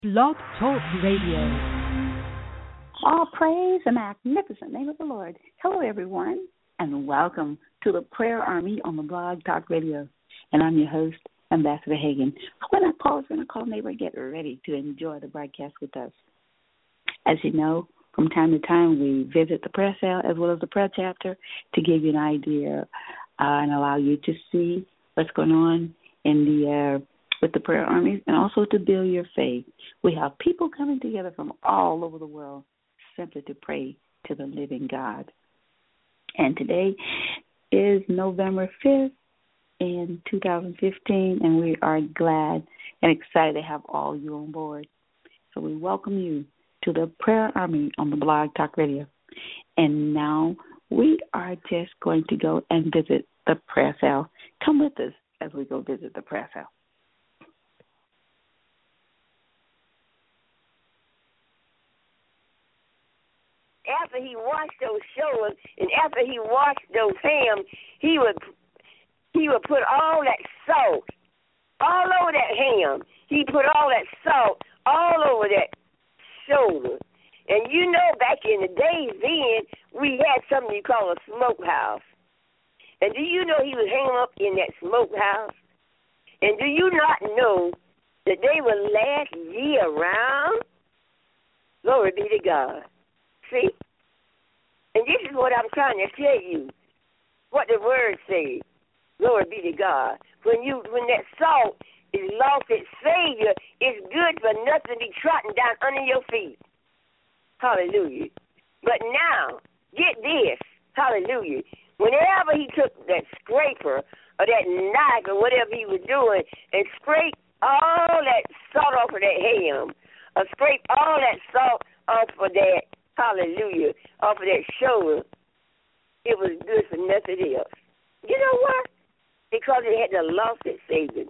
Blog Talk Radio. All praise the magnificent name of the Lord. Hello, everyone, and welcome to the Prayer Army on the Blog Talk Radio. And I'm your host, Ambassador Hagan. When I pause, going to call neighbor, get ready to enjoy the broadcast with us. As you know, from time to time, we visit the prayer cell as well as the prayer chapter to give you an idea and allow you to see what's going on in the with the prayer armies, and also to build your faith. We have people coming together from all over the world simply to pray to the living God. And today is November 5th in 2015, and we are glad and excited to have all you on board. So we welcome you to the Prayer Army on the Blog Talk Radio. And now we are just going to go and visit the prayer cell. Come with us as we go visit the prayer cell. After he washed those shoulders and after he washed those hams, he would put all that salt all over that ham. He put all that salt all over that shoulder. And you know, back in the days then, we had something you call a smokehouse. And do you know he was hanging up in that smokehouse? And do you not know that they would last year round? Glory be to God. See? And this is what I'm trying to tell you, what the word says. Glory be to God. When that salt is lost its Savior, it's good for nothing to be trodden down under your feet. Hallelujah. But now, get this. Hallelujah. Whenever he took that scraper or that knife or whatever he was doing and scraped all that salt off of that ham, or scraped all that salt off of that, hallelujah, off of that shoulder, it was good for nothing else. You know why? Because it had lost its Savior.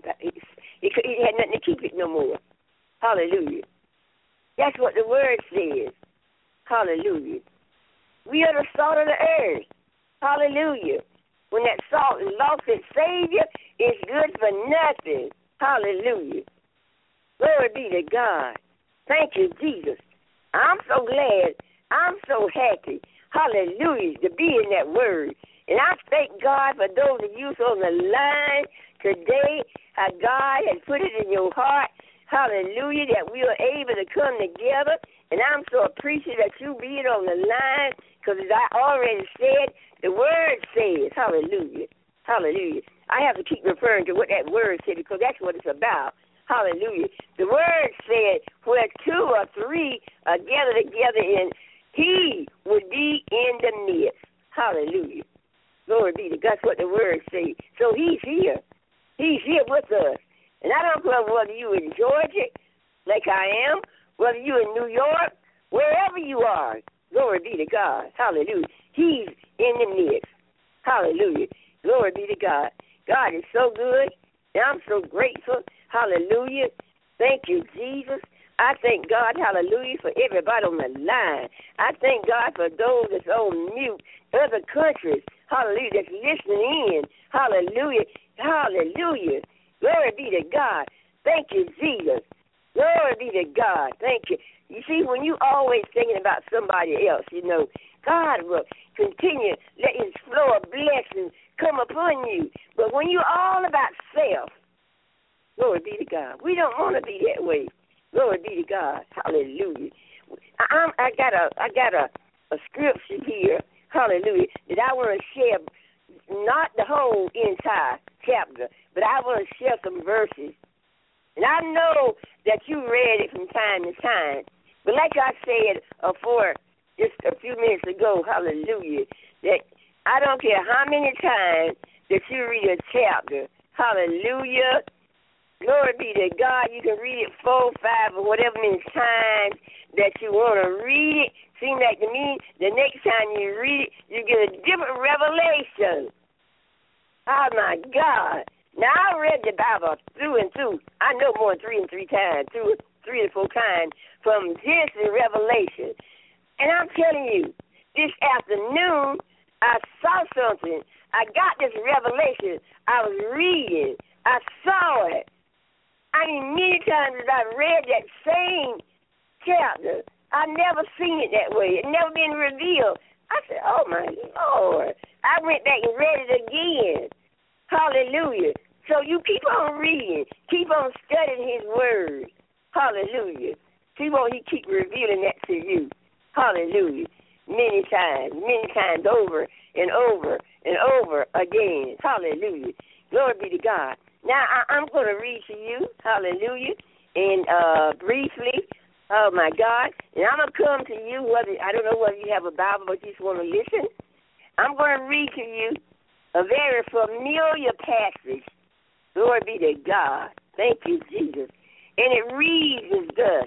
It had nothing to keep it no more. Hallelujah. That's what the word says. Hallelujah. We are the salt of the earth. Hallelujah. When that salt lost its Savior, it's good for nothing. Hallelujah. Glory be to God. Thank you, Jesus. I'm so glad. I'm so happy. Hallelujah, to be in that word. And I thank God for those of you on the line today, how God has put it in your heart. Hallelujah, that we are able to come together. And I'm so appreciative that you being on the line, because as I already said, the word says, hallelujah, hallelujah. I have to keep referring to what that word said, because that's what it's about. Hallelujah. The word said, where two or three are gathered together in, he would be in the midst. Hallelujah. Glory be to God. That's what the word says. So he's here. He's here with us. And I don't care whether you in Georgia, like I am, whether you in New York, wherever you are. Glory be to God. Hallelujah. He's in the midst. Hallelujah. Glory be to God. God is so good, and I'm so grateful. Hallelujah. Thank you, Jesus. I thank God, hallelujah, for everybody on the line. I thank God for those that's on mute, other countries, hallelujah, that's listening in. Hallelujah. Hallelujah. Glory be to God. Thank you, Jesus. Glory be to God. Thank you. You see, when you always thinking about somebody else, you know, God will continue, let his flow of blessings come upon you. But when you're all about self, glory be to God. We don't want to be that way. Glory be to God. Hallelujah. I got a scripture here, hallelujah, that I want to share, not the whole entire chapter, but I want to share some verses. And I know that you read it from time to time. But like I said before, just a few minutes ago, hallelujah, that I don't care how many times that you read a chapter, hallelujah, glory be to God. You can read it 4, 5, or whatever many times that you want to read it. Seems like to me, the next time you read it, you get a different revelation. Oh, my God. Now, I read the Bible through and through. I know more than 3 and 3 times, 3 or 4 times, from Genesis to Revelation. And I'm telling you, this afternoon, I saw something. I got this revelation. I was reading. I saw it. many times as I've read that same chapter, I've never seen it that way. It never been revealed. I said, oh, my Lord. I went back and read it again. Hallelujah. So you keep on reading. Keep on studying his word. Hallelujah. See what he keep revealing that to you. Hallelujah. Many times over and over and over again. Hallelujah. Glory be to God. Now, I'm going to read to you, hallelujah, and briefly, oh, my God, and I'm going to come to you, I don't know whether you have a Bible, but you just want to listen. I'm going to read to you a very familiar passage. Glory be to God. Thank you, Jesus. And it reads as thus.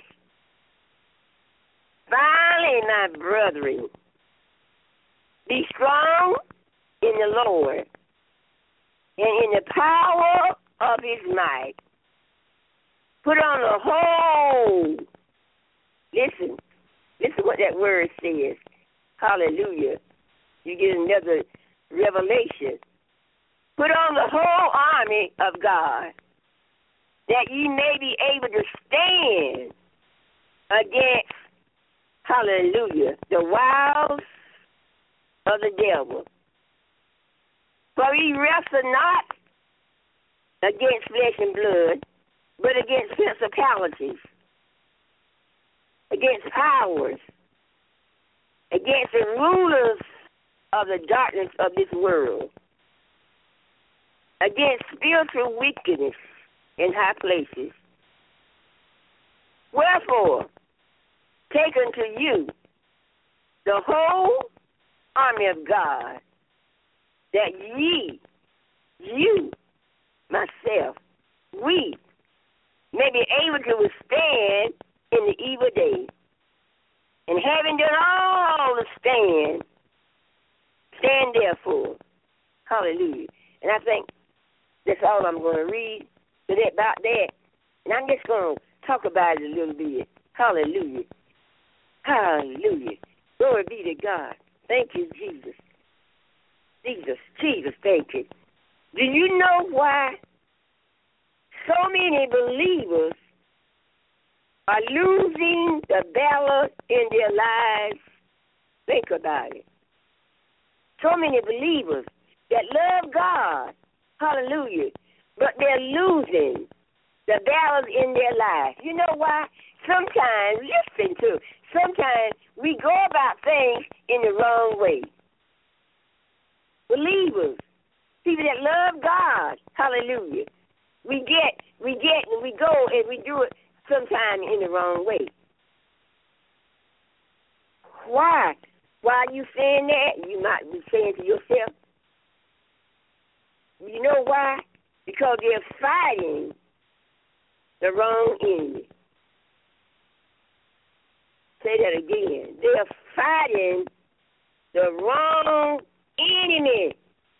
Finally, my brethren, be strong in the Lord and in the power of his might. Put on the whole. Listen what that word says. Hallelujah. You get another revelation. Put on the whole army of God, that ye may be able to stand against, hallelujah, the wiles of the devil. For we wrestle not against flesh and blood, but against principalities, against powers, against the rulers of the darkness of this world, against spiritual wickedness in high places. Wherefore, take unto you the whole army of God, that you, myself, we may be able to withstand in the evil day. And having done all to stand therefore. Hallelujah. And I think that's all I'm going to read about that. And I'm just going to talk about it a little bit. Hallelujah. Hallelujah. Glory be to God. Thank you, Jesus. Jesus, thank you. Do you know why so many believers are losing the battle in their lives? Think about it. So many believers that love God, hallelujah, but they're losing the battles in their lives. You know why? Sometimes we go about things in the wrong way. Believers, people that love God, hallelujah, we go and we do it sometimes in the wrong way. Why? Why are you saying that? You might be saying to yourself, you know why? Because they're fighting the wrong enemy. Say that again. They're fighting the wrong enemy.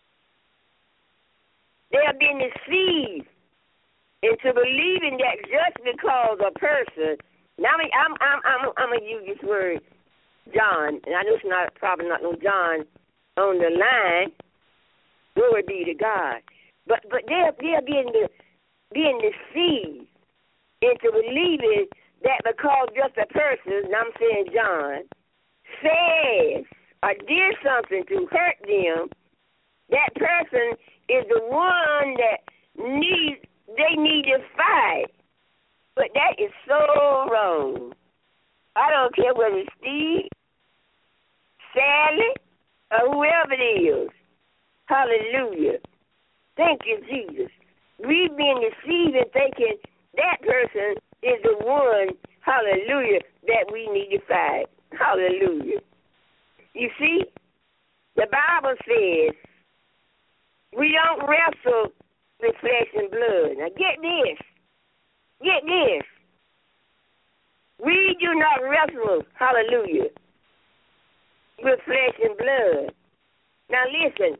They have been deceived into believing that just because a person. Now I'm gonna use this word, John, and I know it's probably not no John on the line. Glory be to God. But they're being deceived into believing that because just a person, and I'm saying John, says or did something to hurt them, that person is the one that they need to fight. But that is so wrong. I don't care whether it's Steve, Sally, or whoever it is. Hallelujah. Thank you, Jesus. We've been deceived in thinking that person is the one, hallelujah, that we need to fight. Hallelujah. You see, the Bible says we don't wrestle with flesh and blood. Now get this. We do not wrestle, hallelujah, with flesh and blood. Now listen,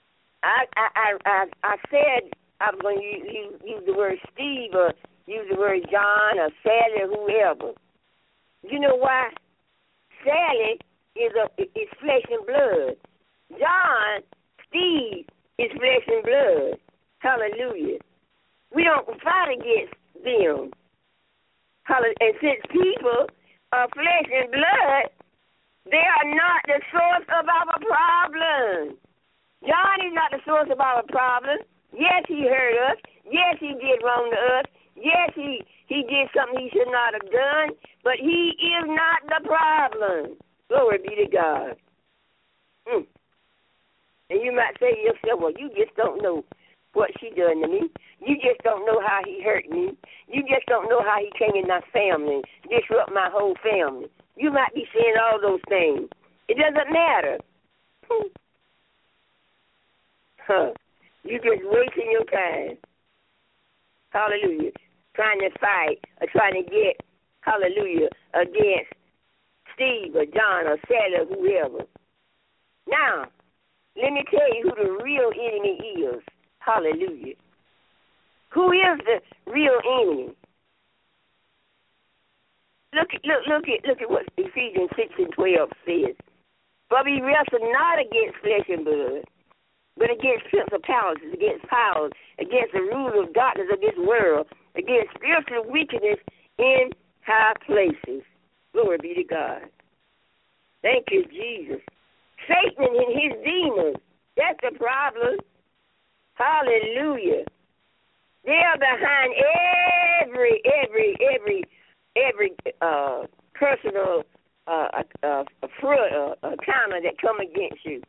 I said I was going to use the word Steve or use the word John or Sally or whoever. You know why? Sally is flesh and blood. John, Steve is flesh and blood. Hallelujah. We don't fight against them. And since people are flesh and blood, they are not the source of our problem. John is not the source of our problem. Yes, he hurt us. Yes, he did wrong to us. Yes, he did something he should not have done. But he is not the problem. Glory be to God. And you might say to yourself, well, you just don't know what she done to me. You just don't know how he hurt me. You just don't know how he came in my family, disrupt my whole family. You might be saying all those things. It doesn't matter. You just wasting your time. Hallelujah. Trying to fight or trying to get, hallelujah, against Steve or John or Sally or whoever. Now, let me tell you who the real enemy is. Hallelujah. Who is the real enemy? Look at what Ephesians 6:12 says. For we wrestle not against flesh and blood, but against principalities, against powers, against the rulers of darkness of this world, against spiritual wickedness in high places. Glory be to God. Thank you, Jesus. Satan and his demons, that's the problem. Hallelujah. They are behind every personal counter that come against you.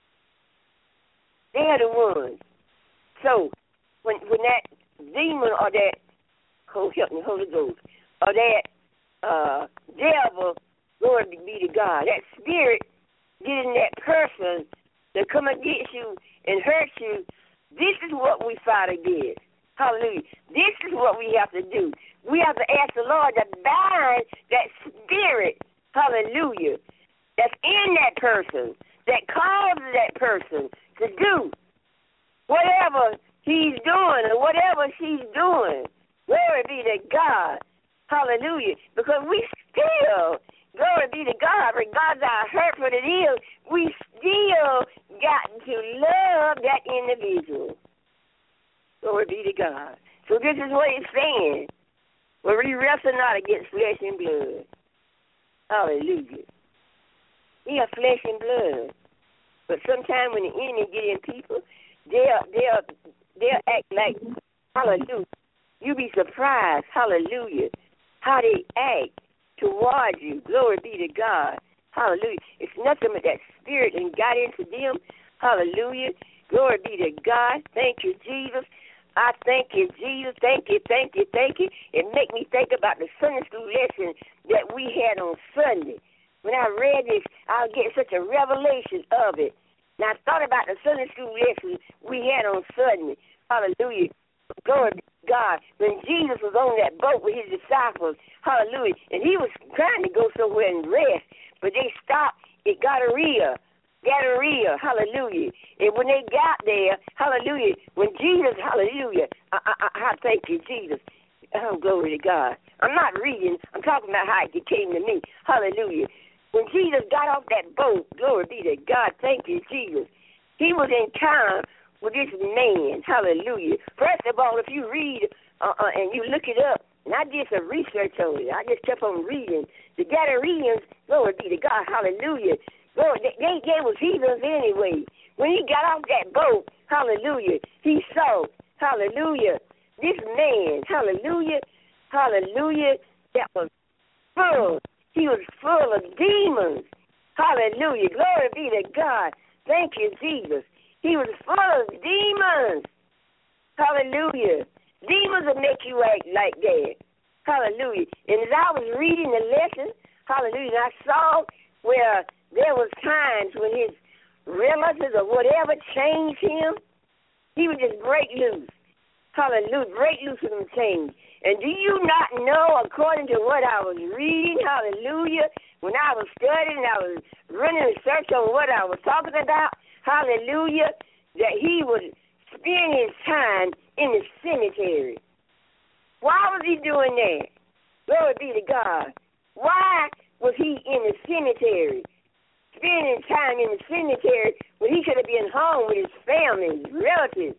They are the ones. So when that demon or that, oh help me, Holy Ghost, or that devil, glory be to God, that spirit getting that person to come against you and hurt you, this is what we fight against. Hallelujah. This is what we have to do. We have to ask the Lord to bind that spirit, hallelujah, that's in that person, that causes that person to do whatever he's doing or whatever she's doing. Glory be to God. Hallelujah. Because we still, glory be to God, regardless how hurtful it is, we still got to love that individual. Glory be to God. So this is what it's saying. Where we wrestle not against flesh and blood. Hallelujah. We are flesh and blood. But sometimes when the enemy get in people, they'll act like, hallelujah. You be surprised, hallelujah, how they act toward you. Glory be to God. Hallelujah. It's nothing but that spirit and got into them. Hallelujah. Glory be to God. Thank you, Jesus. I thank you, Jesus. Thank you, thank you, thank you. It make me think about the Sunday school lesson that we had on Sunday. When I read this, I'll get such a revelation of it. Now, I thought about the Sunday school lesson we had on Sunday. Hallelujah. Glory to God. When Jesus was on that boat with his disciples, hallelujah, and he was trying to go somewhere and rest, but they stopped at Gadara, hallelujah. And when they got there, hallelujah, when Jesus, hallelujah, I thank you, Jesus. Oh, glory to God. I'm not reading. I'm talking about how it came to me. Hallelujah. When Jesus got off that boat, glory be to God, thank you, Jesus, he was in time with this man, hallelujah. First of all, if you read and you look it up, and I did some research on it, I just kept on reading. The Gadareans, glory be to God, hallelujah. Lord, they was heathens anyway. When he got off that boat, hallelujah, he saw, hallelujah, this man, hallelujah, that was full. He was full of demons. Hallelujah. Glory be to God. Thank you, Jesus. He was full of demons. Hallelujah. Demons will make you act like that. Hallelujah. And as I was reading the lesson, hallelujah, I saw where there was times when his relatives or whatever changed him, he would just break loose. Hallelujah. Break loose from the chains. And do you not know, according to what I was reading, hallelujah, when I was studying, I was running research on what I was talking about, hallelujah, that he would spend his time in the cemetery. Why was he doing that? Glory be to God. Why was he in the cemetery? Spending time in the cemetery when he could have been home with his family, his relatives.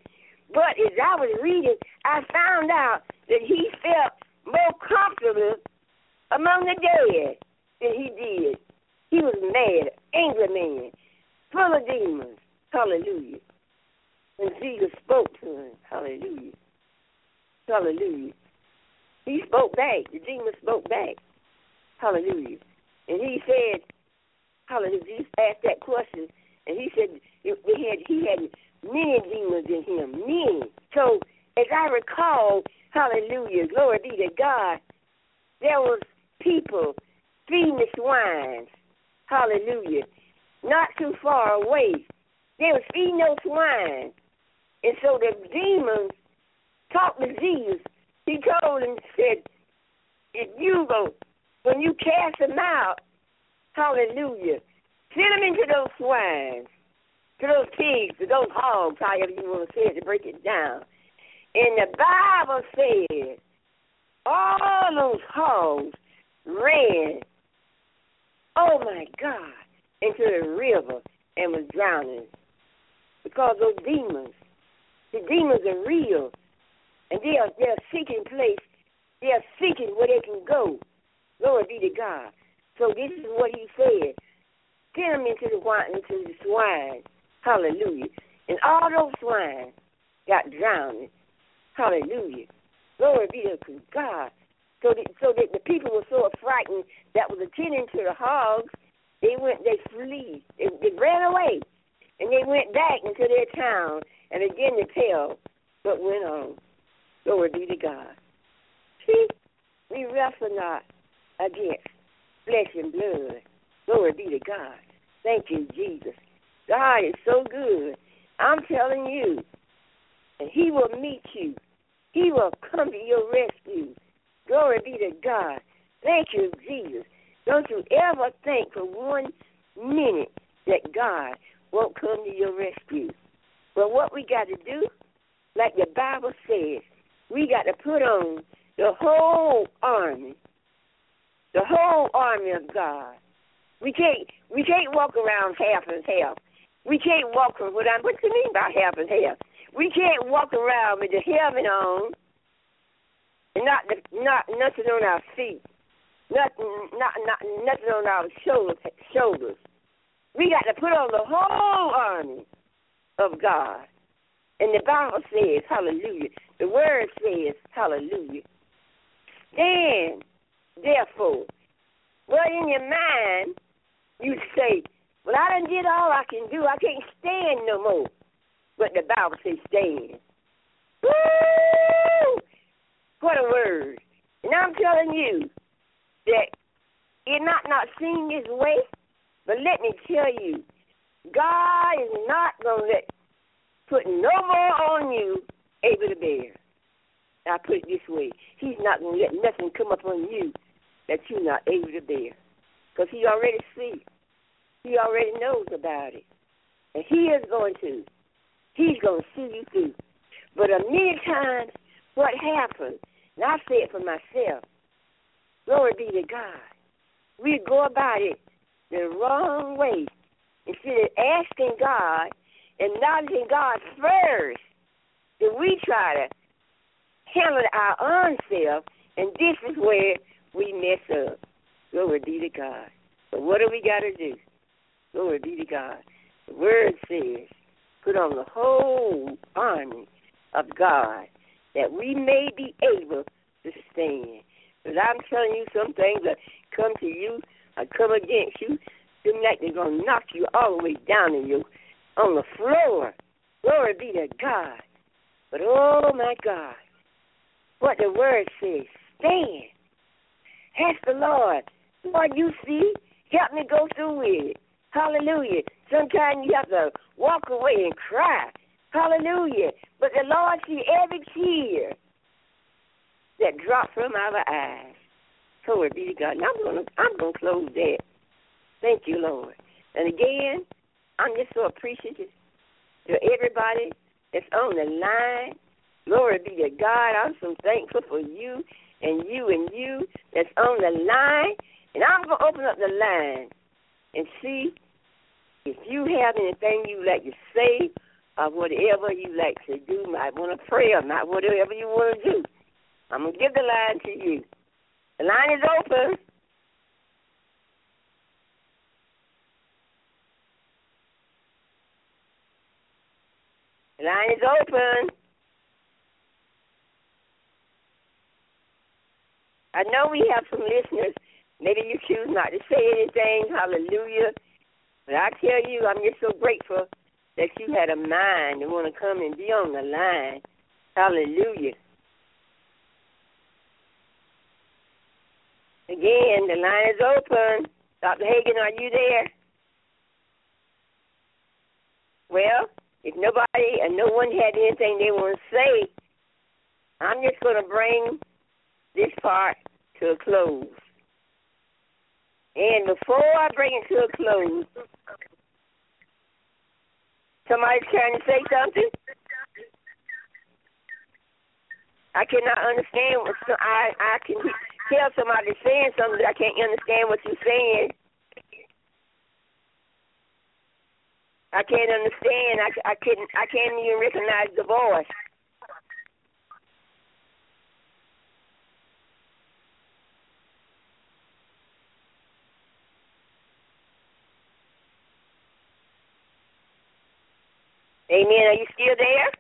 But as I was reading, I found out that he felt more comfortable among the dead than he did. He was mad, angry man, full of demons. Hallelujah. And Jesus spoke to him. Hallelujah. Hallelujah. He spoke back. The demon spoke back. Hallelujah. And he said, hallelujah, Jesus asked that question, and he said he had many demons in him, many. So as I recall, hallelujah, glory be to God, there was people feeding the swines, hallelujah, not too far away. They was feeding those swine. And so the demons talked to Jesus. He told him, said, if you go, when you cast them out, hallelujah, send them into those swines, to those pigs, to those hogs, however you want to say it, to break it down. And the Bible said all those hogs ran, oh my God, into the river and was drowning. Because those demons, the demons are real. And they're seeking place. They're seeking where they can go. Glory be to God. So this is what he said. Send them into the swine. Hallelujah. And all those swine got drowned. Hallelujah. Glory be to God. So that the people were so frightened that was attending to the hogs, they flee. They ran away. And they went back into their town and began to tell what went on. Glory be to God. See, we wrestle not against flesh and blood. Glory be to God. Thank you, Jesus. God is so good. I'm telling you, and he will meet you. He will come to your rescue. Glory be to God. Thank you, Jesus. Don't you ever think for 1 minute that God won't come to your rescue. But what we got to do, like the Bible says, we got to put on the whole army of God. We can't walk around half and half. We can't walk around, what do you mean by half and half? We can't walk around with the helmet on and not nothing on our feet, nothing on our shoulders. We got to put on the whole army of God. And the Bible says, hallelujah, the word says, hallelujah, stand, therefore. Well, in your mind, you say, well, I done did all I can do. I can't stand no more. But the Bible says stand. Woo! What a word. And I'm telling you that it might not seem this way, but let me tell you, God is not going to put no more on you able to bear. I put it this way. He's not going to let nothing come up on you that you're not able to bear. Because he already sees. He already knows about it. And he is going to. He's going to see you through. But many times what happens, and I say it for myself, glory be to God, we go about it the wrong way. Instead of asking God, acknowledging God first, then we try to handle it our own self, and this is where we mess up. Glory be to God. But what do we got to do? Glory be to God. The word says, put on the whole army of God that we may be able to stand. Because I'm telling you, some things that come to you or come against you, seem like they're going to knock you all the way down on the floor. Glory be to God. But, oh, my God, what the word says, stand. Ask the Lord, Lord, you see, help me go through with it. Hallelujah. Sometimes you have to walk away and cry. Hallelujah. But the Lord sees every tear that drops from our eyes. Glory be to God. And I'm going to close there. Thank you, Lord. And again, I'm just so appreciative to everybody that's on the line. Glory be to God. I'm so thankful for you and you that's on the line. And I'm going to open up the line and see if you have anything you'd like to say whatever you like to do. Might want to pray or not, whatever you want to do. I'm going to give the line to you. The line is open. The line is open. I know we have some listeners. Maybe you choose not to say anything. Hallelujah. But I tell you, I'm just so grateful that you had a mind to want to come and be on the line. Hallelujah. Again, the line is open. Dr. Hagan, are you there? Well, if nobody and no one had anything they want to say, I'm just going to bring this part to a close. And before I bring it to a close, somebody's trying to say something? I cannot understand what I can tell somebody saying something, I can't understand what you're saying. I can't understand. I can't even recognize the voice. Amen. Are you still there?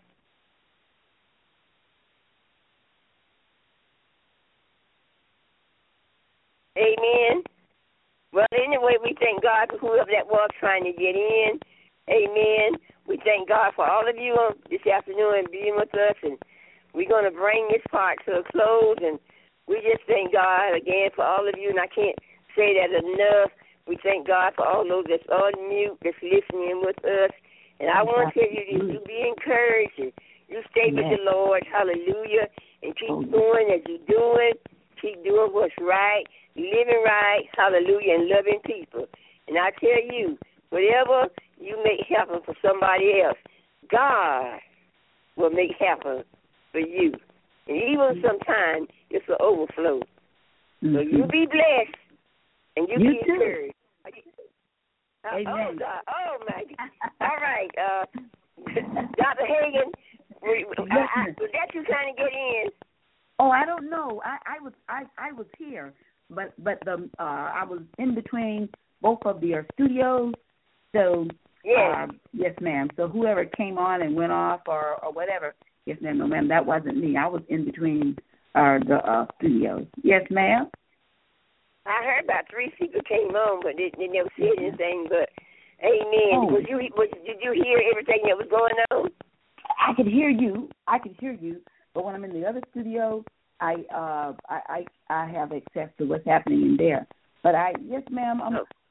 Amen. Well, anyway, we thank God for whoever that was trying to get in. Amen. We thank God for all of you this afternoon being with us, and we're going to bring this part to a close, and we just thank God again for all of you, and I can't say that enough. We thank God for all those that's on mute, that's listening with us, and I want to tell you that you be encouraged, and you stay with the Lord, hallelujah, and keep doing as you're doing, keep doing what's right, living right, hallelujah, and loving people. And I tell you, whatever you make happen for somebody else, God will make happen for you. And even sometimes it's an overflow. So you be blessed and you be encouraged. Amen. Oh, God. Oh, my God. All right. Dr. Hagan, was that you trying to get in? Oh, I don't know. I was here, but I was in between both of their studios. So yes, ma'am. So whoever came on and went off or whatever, yes, ma'am. No, ma'am, that wasn't me. I was in between the studios. Yes, ma'am. I heard about 3 people came on, but they never said anything. But amen. Oh. Did you hear everything that was going on? I could hear you. But when I'm in the other studio, I have access to what's happening in there. But yes, ma'am.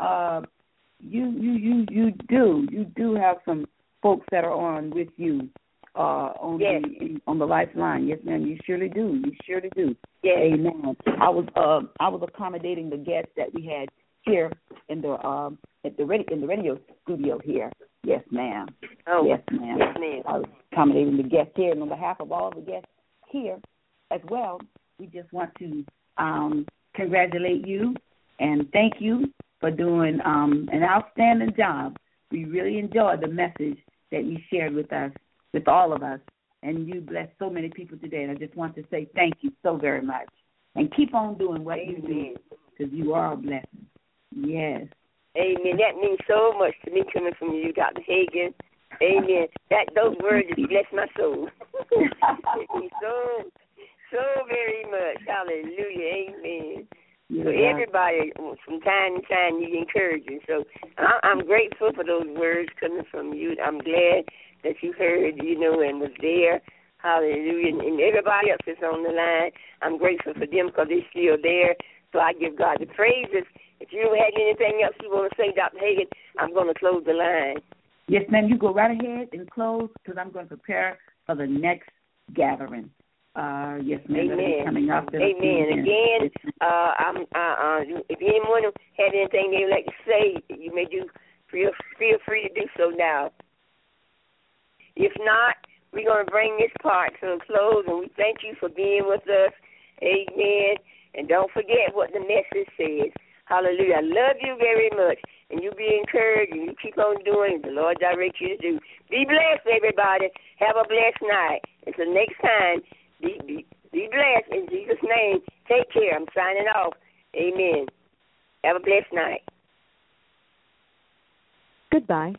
You do have some folks that are on with you on the lifeline. Yes, ma'am. You surely do. Yes. Amen. I was accommodating the guests that we had here in the radio studio here. Yes, ma'am. Oh, yes, ma'am. Yes, ma'am. I was accommodating the guests here, and on behalf of all the guests here as well, we just want to congratulate you and thank you for doing an outstanding job. We really enjoyed the message that you shared with us, with all of us, and you blessed so many people today. And I just want to say thank you so very much. And keep on doing what you do, because you are a blessing. Yes. Amen. That means so much to me coming from you, Dr. Hagan. Amen. Those words just bless my soul. It means so very much. Hallelujah. Amen. So everybody, from time to time, you encouraging. So I'm grateful for those words coming from you. I'm glad that you heard, and was there. Hallelujah. And everybody else that's on the line, I'm grateful for them because they're still there. So I give God the praises. If you don't have anything else you want to say, Dr. Hagan, I'm going to close the line. Yes, ma'am. You go right ahead and close because I'm going to prepare for the next gathering. Yes, ma'am. Amen. Coming up. Amen. Again, if anyone had anything they would like to say, you may feel free to do so now. If not, we're going to bring this part to a close, and we thank you for being with us. Amen. And don't forget what the message says. Hallelujah. I love you very much. And you be encouraged and you keep on doing the Lord directs you to do. Be blessed, everybody. Have a blessed night. Until next time, be blessed in Jesus' name. Take care. I'm signing off. Amen. Have a blessed night. Goodbye.